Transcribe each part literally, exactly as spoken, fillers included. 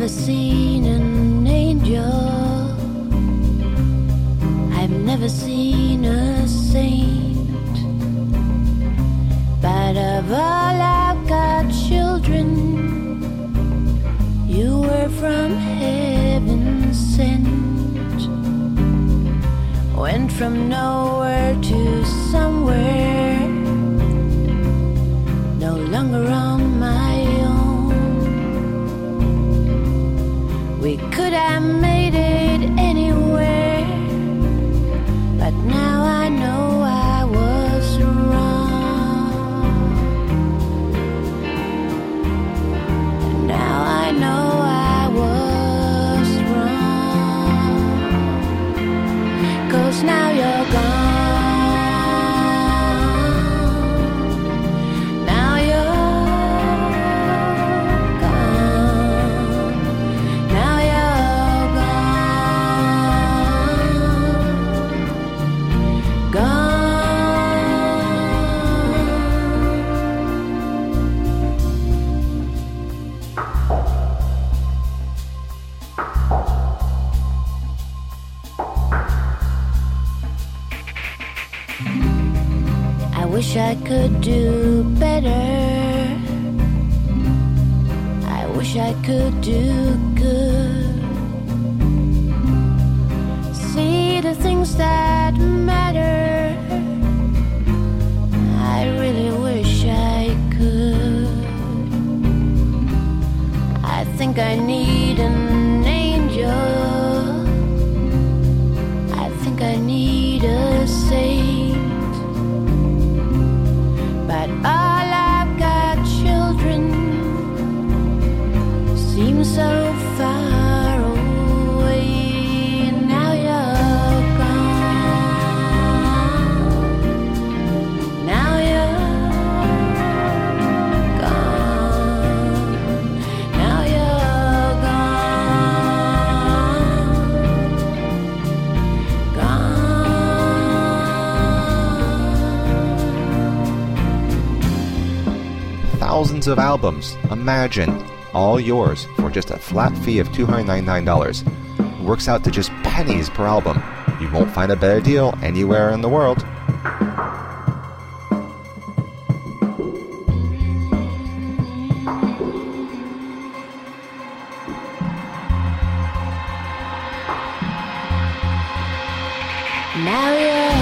never seen an angel, I've never seen a saint, but of all I've got children, you were from heaven sent. Went from nowhere to somewhere, no longer on my own. We could have made it anywhere, but now I know I was wrong. Now I know I was wrong, 'cause now you're gone. Wish I could do better. I wish I could do good. See the things that matter. I really wish I could. I think I need an angel. I think I need a saint. But all I've got children seem so far away. Now you're gone. Now you're gone. Now you're gone. Gone. Thousands of albums, imagine, all yours for just a flat fee of two hundred ninety-nine dollars. It works out to just pennies per album. You won't find a better deal anywhere in the world. Now you're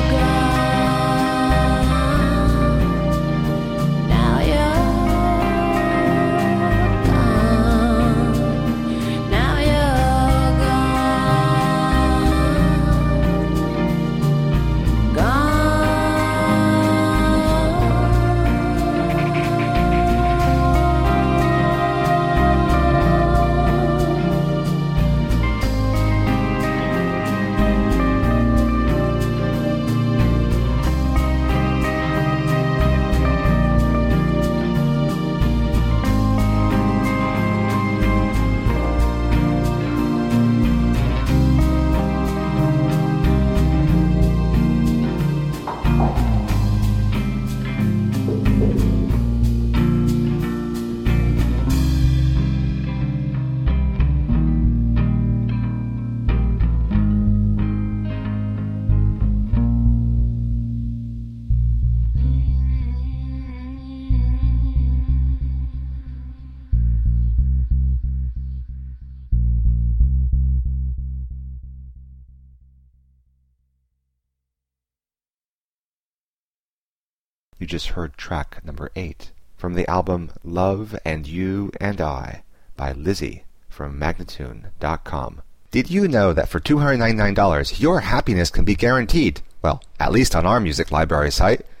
You just heard track number eight from the album Love and You and I by Lizzie from Magnatune dot com. Did you know that for two hundred ninety-nine dollars your happiness can be guaranteed? Well, at least on our music library site.